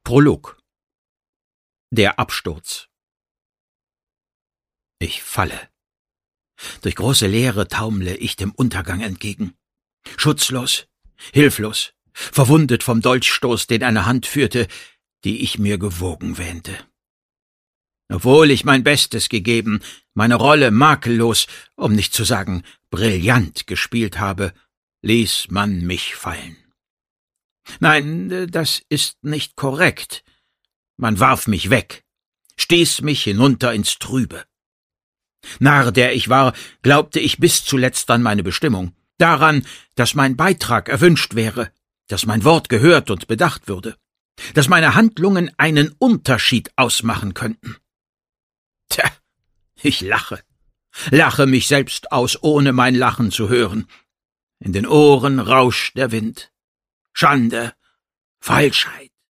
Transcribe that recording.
Prolog. Der Absturz. Ich falle. Durch große Leere taumle ich dem Untergang entgegen. Schutzlos, hilflos, verwundet vom Dolchstoß, den eine Hand führte, die ich mir gewogen wähnte. Obwohl ich mein Bestes gegeben, meine Rolle makellos, um nicht zu sagen brillant gespielt habe, ließ man mich fallen. Nein, das ist nicht korrekt. Man warf mich weg, stieß mich hinunter ins Trübe. Narr, der ich war, glaubte ich bis zuletzt an meine Bestimmung, daran, dass mein Beitrag erwünscht wäre, dass mein Wort gehört und bedacht würde, dass meine Handlungen einen Unterschied ausmachen könnten. Tja, ich lache mich selbst aus, ohne mein Lachen zu hören. In den Ohren rauscht der Wind. Schande, Falschheit.